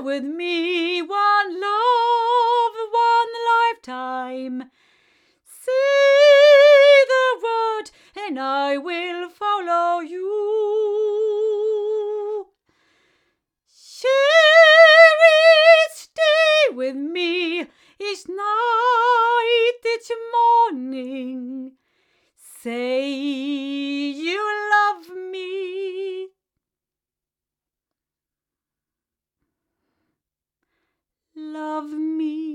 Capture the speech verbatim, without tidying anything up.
with me, one love, one lifetime. Say the word and I will follow you. Share it, stay with me, each night, each morning. Say you love me. Love me.